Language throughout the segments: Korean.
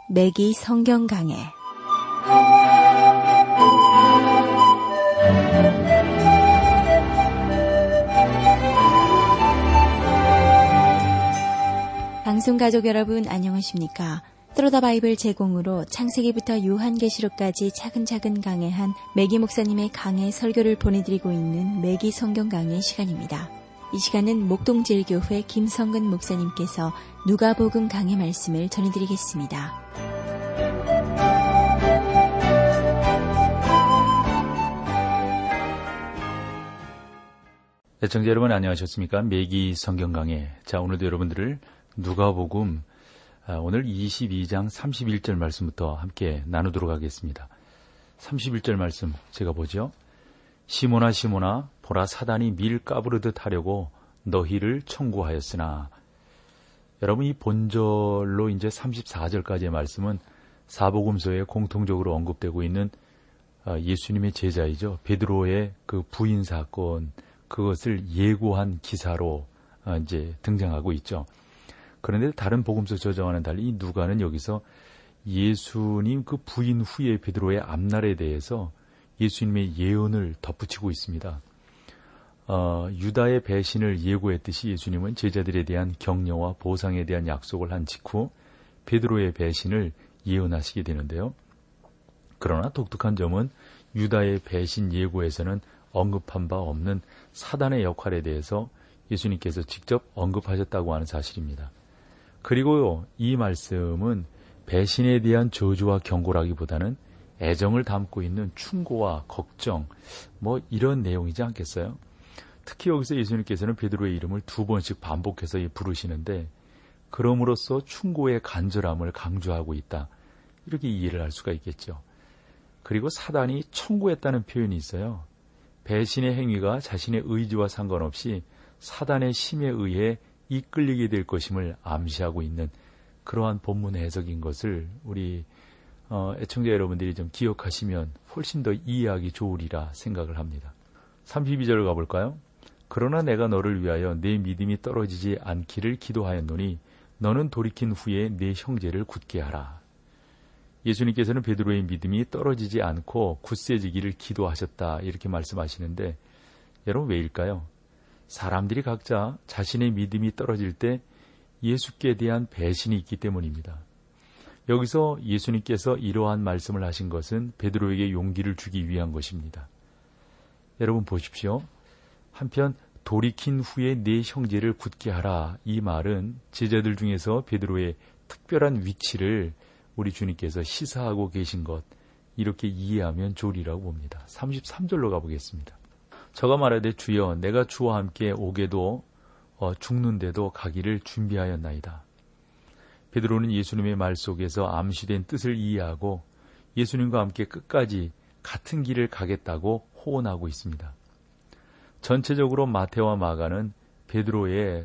매기 성경 강해. 방송 가족 여러분 안녕하십니까? 트로더 바이블 제공으로 창세기부터 요한계시록까지 차근차근 강해한 매기 목사님의 강해 설교를 보내드리고 있는 매기 성경 강해 시간입니다. 이 시간은 목동제일교회 김성근 목사님께서 누가복음 강해 말씀을 전해드리겠습니다. 애청자 여러분 안녕하셨습니까? 매기 성경 강해. 자, 오늘도 여러분들을 누가복음 오늘 22장 31절 말씀부터 함께 나누도록 하겠습니다. 31절 말씀 제가 보죠. 시몬아 시몬아 보라 사단이 밀 까부르듯 하려고 너희를 청구하였으나. 여러분 이 본절로 이제 34절까지의 말씀은 사복음서에 공통적으로 언급되고 있는 예수님의 제자이죠. 베드로의 그 부인 사건, 그것을 예고한 기사로 이제 등장하고 있죠. 그런데 다른 복음서 저자와는 달리 이 누가는 여기서 예수님 그 부인 후에 베드로의 앞날에 대해서 예수님의 예언을 덧붙이고 있습니다. 유다의 배신을 예고했듯이 예수님은 제자들에 대한 격려와 보상에 대한 약속을 한 직후 베드로의 배신을 예언하시게 되는데요. 그러나 독특한 점은 유다의 배신 예고에서는 언급한 바 없는 사단의 역할에 대해서 예수님께서 직접 언급하셨다고 하는 사실입니다. 그리고 이 말씀은 배신에 대한 저주와 경고라기보다는 애정을 담고 있는 충고와 걱정, 이런 내용이지 않겠어요? 특히 여기서 예수님께서는 베드로의 이름을 2번씩 반복해서 부르시는데 그럼으로써 충고의 간절함을 강조하고 있다. 이렇게 이해를 할 수가 있겠죠. 그리고 사단이 청구했다는 표현이 있어요. 배신의 행위가 자신의 의지와 상관없이 사단의 심에 의해 이끌리게 될 것임을 암시하고 있는 그러한 본문 해석인 것을 우리 애청자 여러분들이 좀 기억하시면 훨씬 더 이해하기 좋으리라 생각을 합니다. 32절을 가볼까요? 그러나 내가 너를 위하여 내 믿음이 떨어지지 않기를 기도하였노니 너는 돌이킨 후에 내 형제를 굳게 하라. 예수님께서는 베드로의 믿음이 떨어지지 않고 굳세지기를 기도하셨다 이렇게 말씀하시는데 여러분 왜일까요? 사람들이 각자 자신의 믿음이 떨어질 때 예수께 대한 배신이 있기 때문입니다. 여기서 예수님께서 이러한 말씀을 하신 것은 베드로에게 용기를 주기 위한 것입니다. 여러분 보십시오. 한편 돌이킨 후에 네 형제를 굳게 하라 이 말은 제자들 중에서 베드로의 특별한 위치를 우리 주님께서 시사하고 계신 것 이렇게 이해하면 좋으리라고 봅니다. 33절로 가보겠습니다. 저가 말하되 주여 내가 주와 함께 오게도 죽는데도 가기를 준비하였나이다. 베드로는 예수님의 말 속에서 암시된 뜻을 이해하고 예수님과 함께 끝까지 같은 길을 가겠다고 호언하고 있습니다. 전체적으로 마태와 마가는 베드로의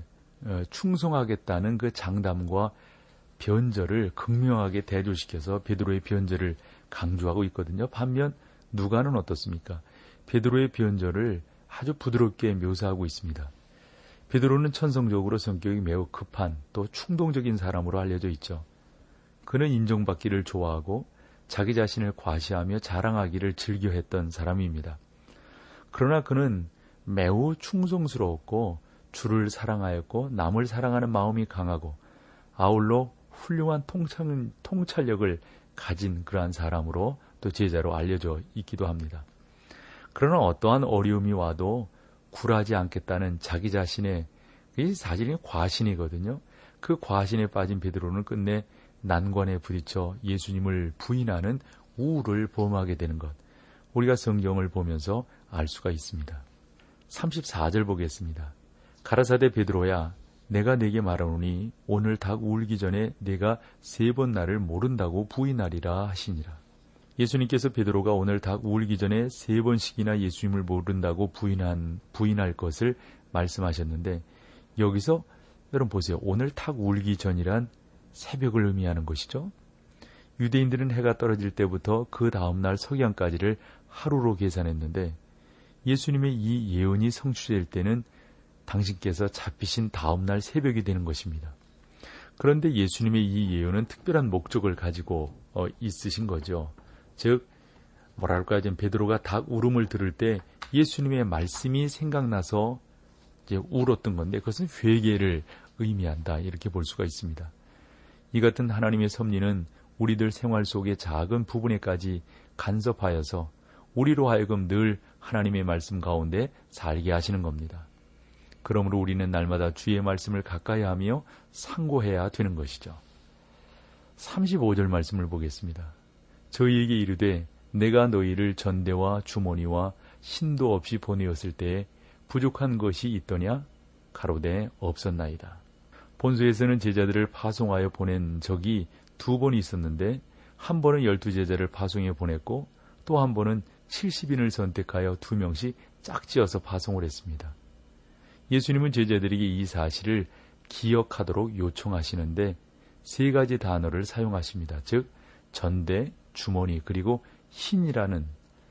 충성하겠다는 그 장담과 변절을 극명하게 대조시켜서 베드로의 변절을 강조하고 있거든요. 반면 누가는 어떻습니까? 베드로의 변절을 아주 부드럽게 묘사하고 있습니다. 베드로는 천성적으로 성격이 매우 급한 또 충동적인 사람으로 알려져 있죠. 그는 인정받기를 좋아하고 자기 자신을 과시하며 자랑하기를 즐겨했던 사람입니다. 그러나 그는 매우 충성스러웠고 주를 사랑하였고 남을 사랑하는 마음이 강하고 아울러 훌륭한 통찰력을 가진 그러한 사람으로 또 제자로 알려져 있기도 합니다. 그러나 어떠한 어려움이 와도 굴하지 않겠다는 자기 자신의 사실은 과신이거든요. 그 과신에 빠진 베드로는 끝내 난관에 부딪혀 예수님을 부인하는 우울을 범하게 되는 것. 우리가 성경을 보면서 알 수가 있습니다. 34절 보겠습니다. 가라사대 베드로야 내가 네게 말하노니 오늘 닭 울기 전에 네가 3번 나를 모른다고 부인하리라 하시니라. 예수님께서 베드로가 오늘 닭 울기 전에 3번씩이나 예수님을 모른다고 부인할 것을 말씀하셨는데 여기서 여러분 보세요. 오늘 닭 울기 전이란 새벽을 의미하는 것이죠. 유대인들은 해가 떨어질 때부터 그 다음날 석양까지를 하루로 계산했는데 예수님의 이 예언이 성취될 때는 당신께서 잡히신 다음날 새벽이 되는 것입니다. 그런데 예수님의 이 예언은 특별한 목적을 가지고 있으신 거죠. 즉 뭐랄까, 지금 베드로가 닭 울음을 들을 때 예수님의 말씀이 생각나서 이제 울었던 건데, 그것은 회개를 의미한다, 이렇게 볼 수가 있습니다. 이 같은 하나님의 섭리는 우리들 생활 속의 작은 부분에까지 간섭하여서 우리로 하여금 늘 하나님의 말씀 가운데 살게 하시는 겁니다. 그러므로 우리는 날마다 주의 말씀을 가까이 하며 상고해야 되는 것이죠. 35절 말씀을 보겠습니다. 저희에게 이르되 내가 너희를 전대와 주머니와 신도 없이 보내었을 때에 부족한 것이 있더냐? 가로되 없었나이다. 본서에서는 제자들을 파송하여 보낸 적이 2번 있었는데, 한 번은 12제자를 파송해 보냈고 또 한 번은 70인을 선택하여 2명씩 짝지어서 파송을 했습니다. 예수님은 제자들에게 이 사실을 기억하도록 요청하시는데 3가지 단어를 사용하십니다. 즉 전대, 주머니, 그리고 힘이라는,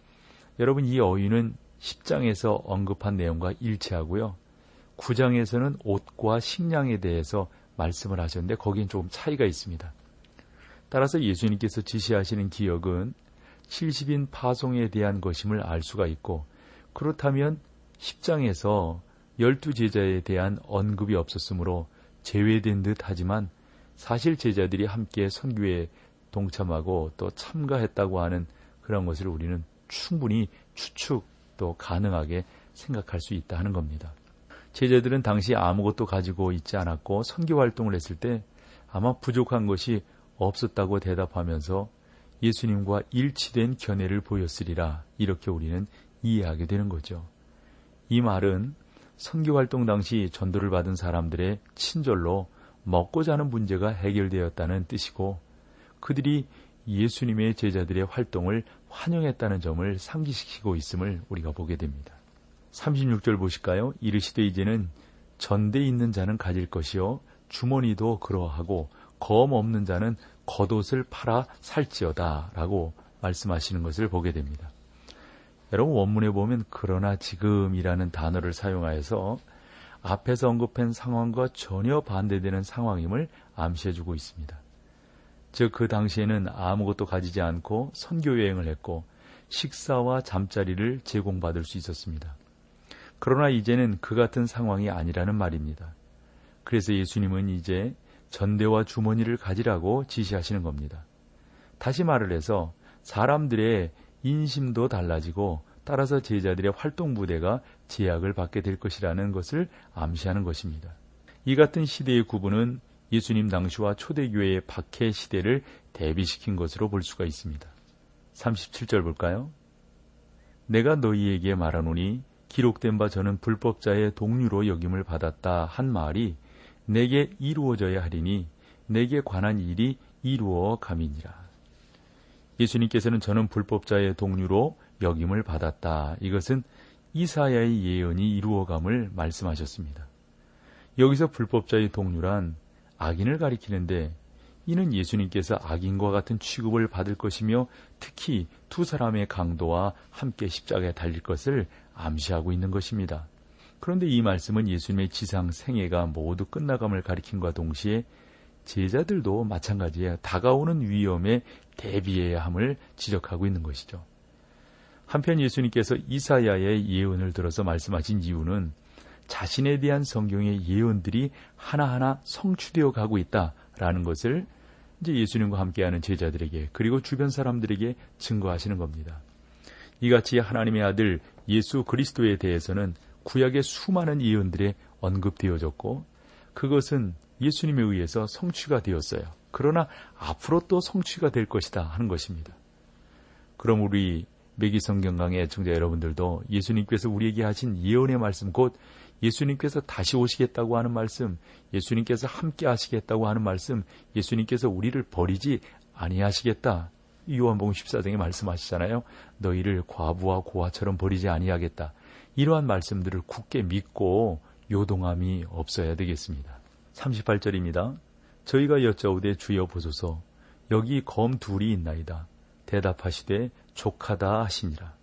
여러분 이 어휘는 10장에서 언급한 내용과 일치하고요. 9장에서는 옷과 식량에 대해서 말씀을 하셨는데 거기엔 조금 차이가 있습니다. 따라서 예수님께서 지시하시는 기억은 70인 파송에 대한 것임을 알 수가 있고, 그렇다면 10장에서 12제자에 대한 언급이 없었으므로 제외된 듯 하지만 사실 제자들이 함께 선교에 동참하고 또 참가했다고 하는 그런 것을 우리는 충분히 추측 또 가능하게 생각할 수 있다 하는 겁니다. 제자들은 당시 아무것도 가지고 있지 않았고 선교 활동을 했을 때 아마 부족한 것이 없었다고 대답하면서 예수님과 일치된 견해를 보였으리라, 이렇게 우리는 이해하게 되는 거죠. 이 말은 선교 활동 당시 전도를 받은 사람들의 친절로 먹고 자는 문제가 해결되었다는 뜻이고, 그들이 예수님의 제자들의 활동을 환영했다는 점을 상기시키고 있음을 우리가 보게 됩니다. 36절 보실까요? 이르시되 이제는 전대 있는 자는 가질 것이요 주머니도 그러하고 검 없는 자는 겉옷을 팔아 살지어다 라고 말씀하시는 것을 보게 됩니다. 여러분 원문에 보면 그러나 지금이라는 단어를 사용하여서 앞에서 언급한 상황과 전혀 반대되는 상황임을 암시해주고 있습니다. 즉 그 당시에는 아무것도 가지지 않고 선교 여행을 했고 식사와 잠자리를 제공받을 수 있었습니다. 그러나 이제는 그 같은 상황이 아니라는 말입니다. 그래서 예수님은 이제 전대와 주머니를 가지라고 지시하시는 겁니다. 다시 말을 해서 사람들의 인심도 달라지고 따라서 제자들의 활동 무대가 제약을 받게 될 것이라는 것을 암시하는 것입니다. 이 같은 시대의 구분은 예수님 당시와 초대교회의 박해 시대를 대비시킨 것으로 볼 수가 있습니다. 37절 볼까요? 내가 너희에게 말하노니 기록된 바 저는 불법자의 동류로 여김을 받았다 한 말이 내게 이루어져야 하리니 내게 관한 일이 이루어 감이니라. 예수님께서는 저는 불법자의 동류로 여김을 받았다. 이것은 이사야의 예언이 이루어감을 말씀하셨습니다. 여기서 불법자의 동류란 악인을 가리키는데 이는 예수님께서 악인과 같은 취급을 받을 것이며 특히 2사람의 강도와 함께 십자가에 달릴 것을 암시하고 있는 것입니다. 그런데 이 말씀은 예수님의 지상 생애가 모두 끝나감을 가리킴과 동시에 제자들도 마찬가지에 다가오는 위험에 대비해야 함을 지적하고 있는 것이죠. 한편 예수님께서 이사야의 예언을 들어서 말씀하신 이유는 자신에 대한 성경의 예언들이 하나하나 성취되어 가고 있다라는 것을 이제 예수님과 함께하는 제자들에게 그리고 주변 사람들에게 증거하시는 겁니다. 이같이 하나님의 아들 예수 그리스도에 대해서는 구약의 수많은 예언들에 언급되어졌고 그것은 예수님에 의해서 성취가 되었어요. 그러나 앞으로 또 성취가 될 것이다 하는 것입니다. 그럼 우리 매기성경 강의 애청자 여러분들도 예수님께서 우리에게 하신 예언의 말씀, 곧 예수님께서 다시 오시겠다고 하는 말씀, 예수님께서 함께 하시겠다고 하는 말씀, 예수님께서 우리를 버리지 아니하시겠다. 요한복음 14장에 말씀하시잖아요. 너희를 과부와 고아처럼 버리지 아니하겠다. 이러한 말씀들을 굳게 믿고 요동함이 없어야 되겠습니다. 38절입니다. 저희가 여짜오되 주여 보소서 여기 검 둘이 있나이다. 대답하시되 족하다 하시니라.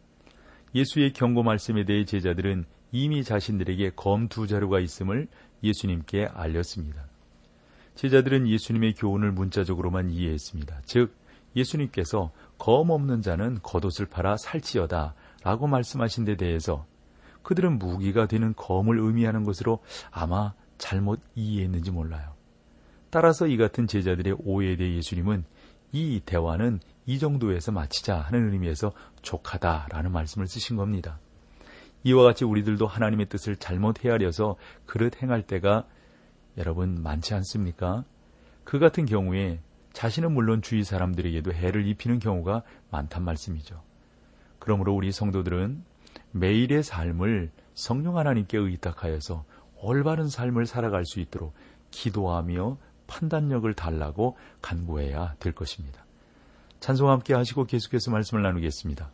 예수의 경고 말씀에 대해 제자들은 이미 자신들에게 검 2자루가 있음을 예수님께 알렸습니다. 제자들은 예수님의 교훈을 문자적으로만 이해했습니다. 즉 예수님께서 검 없는 자는 겉옷을 팔아 살지어다 라고 말씀하신 데 대해서 그들은 무기가 되는 검을 의미하는 것으로 아마 잘못 이해했는지 몰라요. 따라서 이 같은 제자들의 오해에 대해 예수님은 이 대화는 이 정도에서 마치자 하는 의미에서 족하다라는 말씀을 쓰신 겁니다. 이와 같이 우리들도 하나님의 뜻을 잘못 헤아려서 그릇 행할 때가 여러분 많지 않습니까? 그 같은 경우에 자신은 물론 주위 사람들에게도 해를 입히는 경우가 많단 말씀이죠. 그러므로 우리 성도들은 매일의 삶을 성령 하나님께 의탁하여서 올바른 삶을 살아갈 수 있도록 기도하며 판단력을 달라고 간구해야 될 것입니다. 찬송 함께 하시고 계속해서 말씀을 나누겠습니다.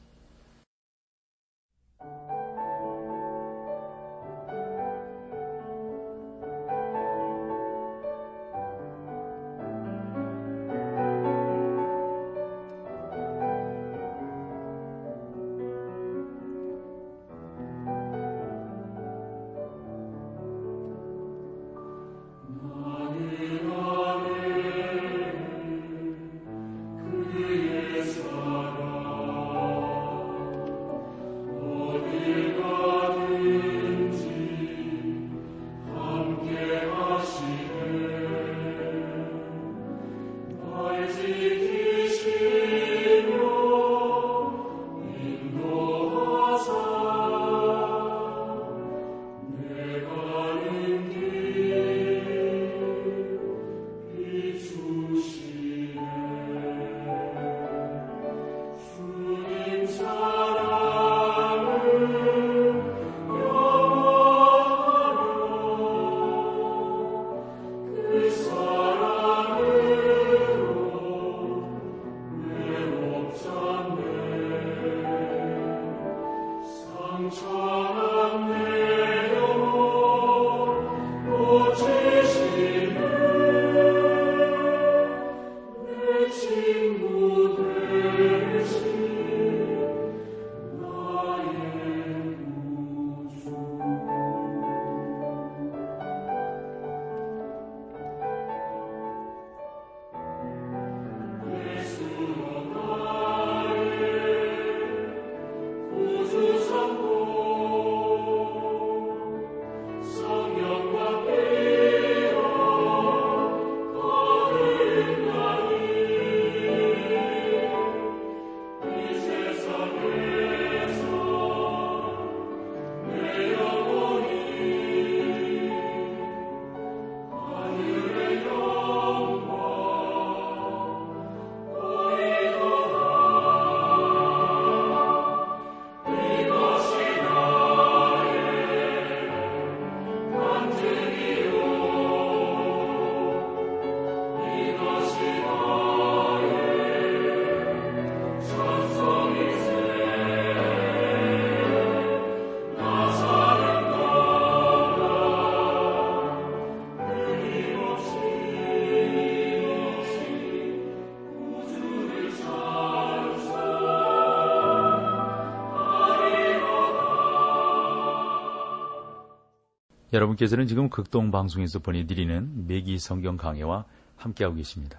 여러분께서는 지금 극동방송에서 보내드리는 매기 성경 강해와 함께하고 계십니다.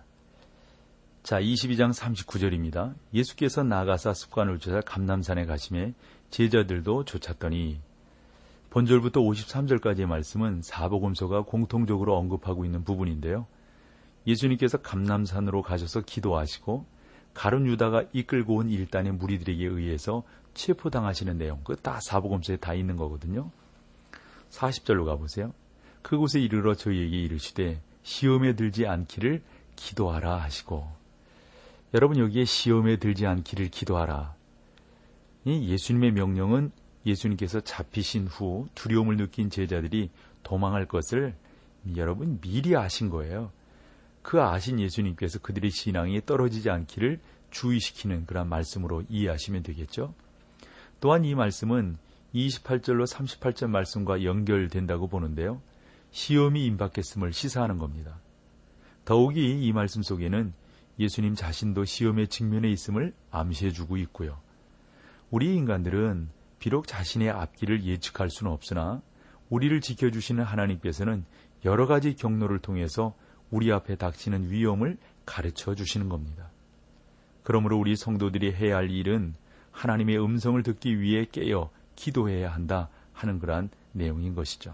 자, 22장 39절입니다. 예수께서 나가사 습관을 쫓아 감람산에 가심에 제자들도 쫓았더니, 본절부터 53절까지의 말씀은 사복음서가 공통적으로 언급하고 있는 부분인데요. 예수님께서 감람산으로 가셔서 기도하시고 가룟 유다가 이끌고 온 일단의 무리들에게 의해서 체포당하시는 내용, 그거 다 사복음서에 다 있는 거거든요. 40절로 가보세요. 그곳에 이르러 저희에게 이르시되 시험에 들지 않기를 기도하라 하시고, 여러분 여기에 시험에 들지 않기를 기도하라, 이 예수님의 명령은 예수님께서 잡히신 후 두려움을 느낀 제자들이 도망할 것을 여러분 미리 아신 거예요. 그 아신 예수님께서 그들의 신앙이 떨어지지 않기를 주의시키는 그런 말씀으로 이해하시면 되겠죠. 또한 이 말씀은 28절로 38절 말씀과 연결된다고 보는데요. 시험이 임박했음을 시사하는 겁니다. 더욱이 이 말씀 속에는 예수님 자신도 시험의 직면에 있음을 암시해주고 있고요. 우리 인간들은 비록 자신의 앞길을 예측할 수는 없으나 우리를 지켜주시는 하나님께서는 여러 가지 경로를 통해서 우리 앞에 닥치는 위험을 가르쳐 주시는 겁니다. 그러므로 우리 성도들이 해야 할 일은 하나님의 음성을 듣기 위해 깨어 기도해야 한다 하는 그러한 내용인 것이죠.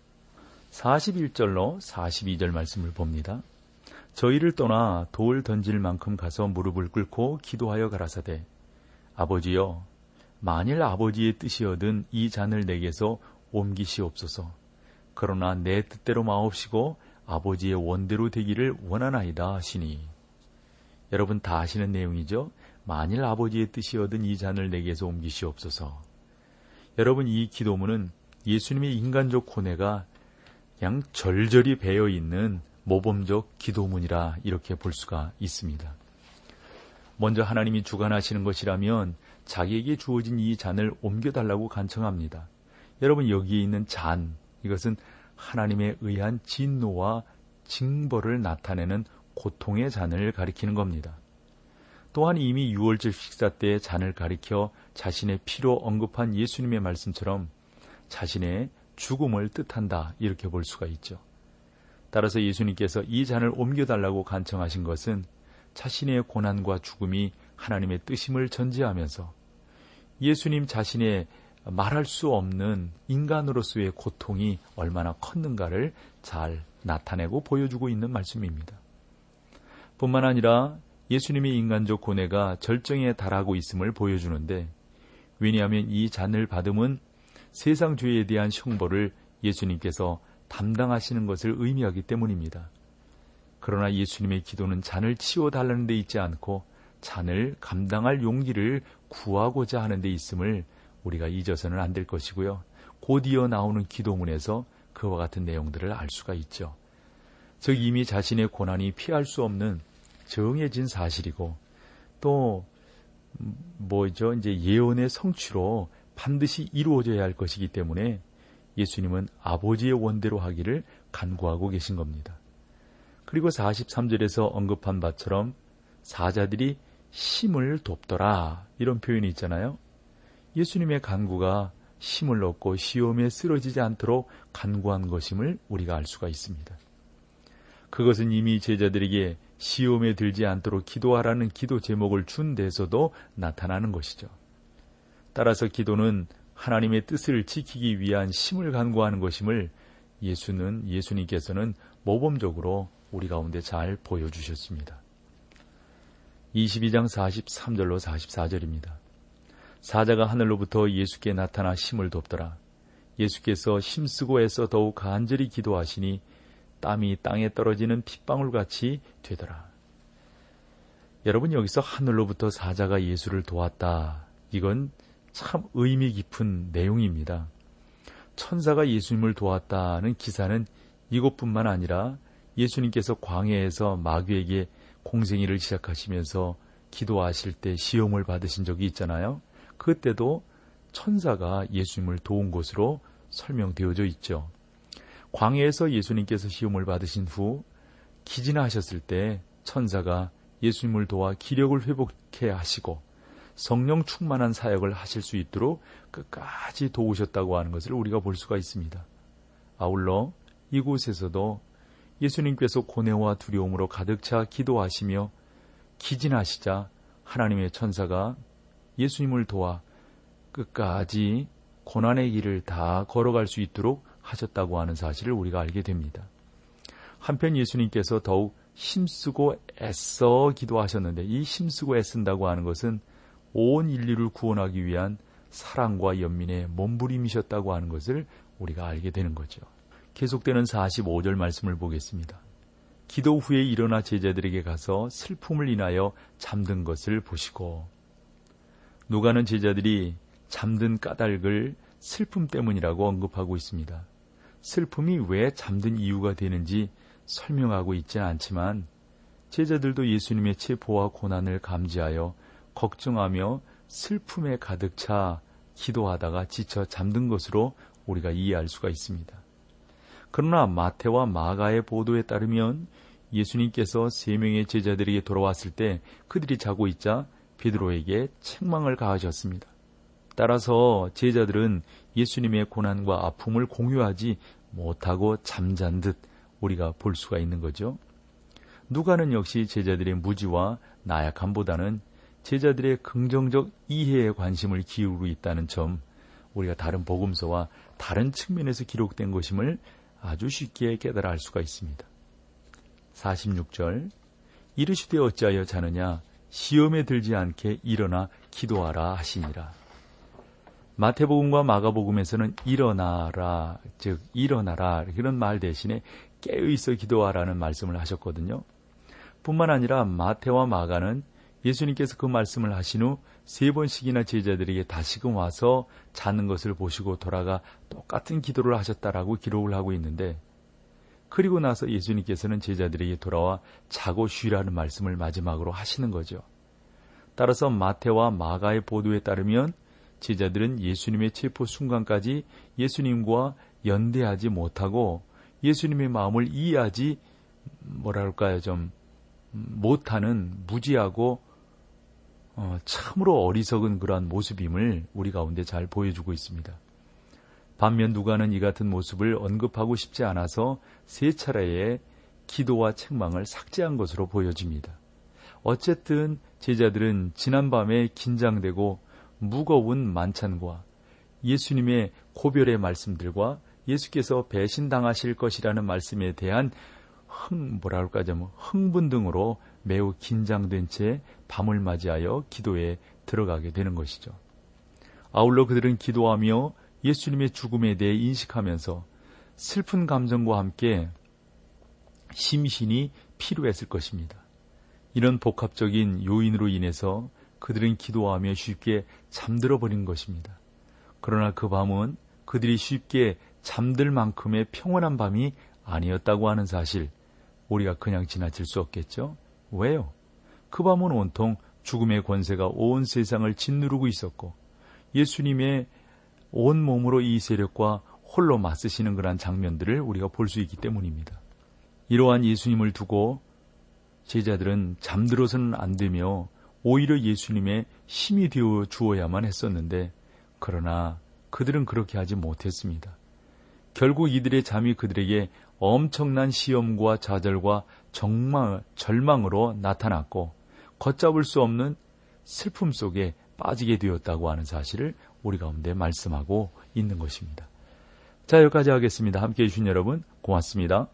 41절로 42절 말씀을 봅니다. 저희를 떠나 돌 던질 만큼 가서 무릎을 꿇고 기도하여 가라사대 아버지여 만일 아버지의 뜻이거든 이 잔을 내게서 옮기시옵소서. 그러나 내 뜻대로 마옵시고 아버지의 원대로 되기를 원하나이다 하시니. 여러분 다 아시는 내용이죠. 만일 아버지의 뜻이거든 이 잔을 내게서 옮기시옵소서. 여러분 이 기도문은 예수님의 인간적 고뇌가 그냥 절절히 배어있는 모범적 기도문이라 이렇게 볼 수가 있습니다. 먼저 하나님이 주관하시는 것이라면 자기에게 주어진 이 잔을 옮겨달라고 간청합니다. 여러분 여기에 있는 잔, 이것은 하나님에 의한 진노와 징벌을 나타내는 고통의 잔을 가리키는 겁니다. 또한 이미 유월절 식사 때 잔을 가리켜 자신의 피로 언급한 예수님의 말씀처럼 자신의 죽음을 뜻한다 이렇게 볼 수가 있죠. 따라서 예수님께서 이 잔을 옮겨달라고 간청하신 것은 자신의 고난과 죽음이 하나님의 뜻임을 전제하면서 예수님 자신의 말할 수 없는 인간으로서의 고통이 얼마나 컸는가를 잘 나타내고 보여주고 있는 말씀입니다. 뿐만 아니라 예수님의 인간적 고뇌가 절정에 달하고 있음을 보여주는데, 왜냐하면 이 잔을 받음은 세상 죄에 대한 형벌을 예수님께서 담당하시는 것을 의미하기 때문입니다. 그러나 예수님의 기도는 잔을 치워달라는 데 있지 않고 잔을 감당할 용기를 구하고자 하는 데 있음을 우리가 잊어서는 안 될 것이고요. 곧 이어 나오는 기도문에서 그와 같은 내용들을 알 수가 있죠. 즉 이미 자신의 고난이 피할 수 없는 정해진 사실이고 또 이제 예언의 성취로 반드시 이루어져야 할 것이기 때문에 예수님은 아버지의 원대로 하기를 간구하고 계신 겁니다. 그리고 43절에서 언급한 바처럼 사자들이 힘을 돕더라 이런 표현이 있잖아요. 예수님의 간구가 힘을 얻고 시험에 쓰러지지 않도록 간구한 것임을 우리가 알 수가 있습니다. 그것은 이미 제자들에게 시험에 들지 않도록 기도하라는 기도 제목을 준 데서도 나타나는 것이죠. 따라서 기도는 하나님의 뜻을 지키기 위한 힘을 간구하는 것임을 예수님께서는 모범적으로 우리 가운데 잘 보여주셨습니다. 22장 43절로 44절입니다. 사자가 하늘로부터 예수께 나타나 힘을 돕더라. 예수께서 힘쓰고 애써 더욱 간절히 기도하시니 땀이 땅에 떨어지는 핏방울같이 되더라. 여러분 여기서 하늘로부터 사자가 예수를 도왔다. 이건 참 의미 깊은 내용입니다. 천사가 예수님을 도왔다는 기사는 이것뿐만 아니라 예수님께서 광야에서 마귀에게 공생애를 시작하시면서 기도하실 때 시험을 받으신 적이 있잖아요. 그때도 천사가 예수님을 도운 것으로 설명되어져 있죠. 광야에서 예수님께서 시험을 받으신 후 기진하셨을 때 천사가 예수님을 도와 기력을 회복해 하시고 성령 충만한 사역을 하실 수 있도록 끝까지 도우셨다고 하는 것을 우리가 볼 수가 있습니다. 아울러 이곳에서도 예수님께서 고뇌와 두려움으로 가득 차 기도하시며 기진하시자 하나님의 천사가 예수님을 도와 끝까지 고난의 길을 다 걸어갈 수 있도록 하셨다고 하는 사실을 우리가 알게 됩니다. 한편 예수님께서 더욱 힘쓰고 애써 기도하셨는데 이 힘쓰고 애쓴다고 하는 것은 온 인류를 구원하기 위한 사랑과 연민의 몸부림이셨다고 하는 것을 우리가 알게 되는 거죠. 계속되는 45절 말씀을 보겠습니다. 기도 후에 일어나 제자들에게 가서 슬픔을 인하여 잠든 것을 보시고, 누가는 제자들이 잠든 까닭을 슬픔 때문이라고 언급하고 있습니다. 슬픔이 왜 잠든 이유가 되는지 설명하고 있지는 않지만 제자들도 예수님의 체포와 고난을 감지하여 걱정하며 슬픔에 가득 차 기도하다가 지쳐 잠든 것으로 우리가 이해할 수가 있습니다. 그러나 마태와 마가의 보도에 따르면 예수님께서 3명의 제자들에게 돌아왔을 때 그들이 자고 있자 베드로에게 책망을 가하셨습니다. 따라서 제자들은 예수님의 고난과 아픔을 공유하지 못하고 잠잔 듯 우리가 볼 수가 있는 거죠. 누가는 역시 제자들의 무지와 나약함보다는 제자들의 긍정적 이해에 관심을 기울이고 있다는 점, 우리가 다른 복음서와 다른 측면에서 기록된 것임을 아주 쉽게 깨달아 알 수가 있습니다. 46절, 이르시되 어찌하여 자느냐, 시험에 들지 않게 일어나 기도하라 하시니라. 마태복음과 마가복음에서는 일어나라, 즉 일어나라 이런 말 대신에 깨어있어 기도하라는 말씀을 하셨거든요. 뿐만 아니라 마태와 마가는 예수님께서 그 말씀을 하신 후 3번씩이나 제자들에게 다시금 와서 자는 것을 보시고 돌아가 똑같은 기도를 하셨다라고 기록을 하고 있는데, 그리고 나서 예수님께서는 제자들에게 돌아와 자고 쉬라는 말씀을 마지막으로 하시는 거죠. 따라서 마태와 마가의 보도에 따르면 제자들은 예수님의 체포 순간까지 예수님과 연대하지 못하고 예수님의 마음을 이해하지 못하는 무지하고 참으로 어리석은 그러한 모습임을 우리 가운데 잘 보여주고 있습니다. 반면 누가는 이 같은 모습을 언급하고 싶지 않아서 3차례의 기도와 책망을 삭제한 것으로 보여집니다. 어쨌든 제자들은 지난밤에 긴장되고 무거운 만찬과 예수님의 고별의 말씀들과 예수께서 배신당하실 것이라는 말씀에 대한 흥분 등으로 매우 긴장된 채 밤을 맞이하여 기도에 들어가게 되는 것이죠. 아울러 그들은 기도하며 예수님의 죽음에 대해 인식하면서 슬픈 감정과 함께 심신이 피로했을 것입니다. 이런 복합적인 요인으로 인해서 그들은 기도하며 쉽게 잠들어 버린 것입니다. 그러나 그 밤은 그들이 쉽게 잠들 만큼의 평온한 밤이 아니었다고 하는 사실, 우리가 그냥 지나칠 수 없겠죠? 왜요? 그 밤은 온통 죽음의 권세가 온 세상을 짓누르고 있었고 예수님의 온 몸으로 이 세력과 홀로 맞서시는 그런 장면들을 우리가 볼 수 있기 때문입니다. 이러한 예수님을 두고 제자들은 잠들어서는 안 되며 오히려 예수님의 힘이 되어 주어야만 했었는데, 그러나 그들은 그렇게 하지 못했습니다. 결국 이들의 잠이 그들에게 엄청난 시험과 좌절과 절망으로 나타났고 걷잡을 수 없는 슬픔 속에 빠지게 되었다고 하는 사실을 우리 가운데 말씀하고 있는 것입니다. 자, 여기까지 하겠습니다. 함께해 주신 여러분 고맙습니다.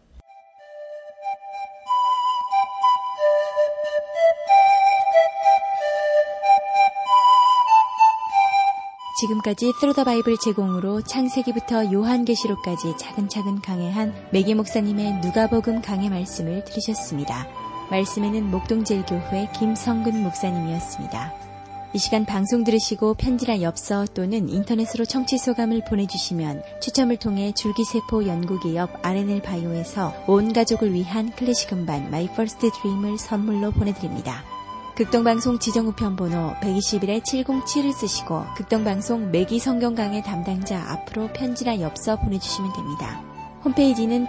지금까지 Through the Bible 제공으로 창세기부터 요한계시록까지 차근차근 강해한 매기 목사님의 누가복음 강해 말씀을 들으셨습니다. 말씀에는 목동제일교회 김성근 목사님이었습니다. 이 시간 방송 들으시고 편지나 엽서 또는 인터넷으로 청취 소감을 보내주시면 추첨을 통해 줄기세포 연구기업 R&L 바이오에서 온 가족을 위한 클래식 음반 My First Dream을 선물로 보내드립니다. 극동방송 지정우편 번호 121-707을 쓰시고 극동방송 매기 성경 강해 담당자 앞으로 편지나 엽서 보내주시면 됩니다. 홈페이지는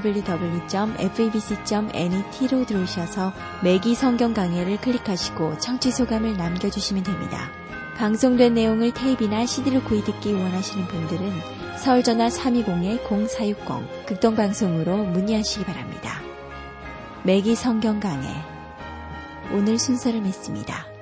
www.febc.net로 들어오셔서 매기 성경 강해를 클릭하시고 청취 소감을 남겨주시면 됩니다. 방송된 내용을 테이프나 CD로 구입듣기 원하시는 분들은 서울전화 320-0460 극동방송으로 문의하시기 바랍니다. 매기 성경 강해 오늘 순서를 맺습니다.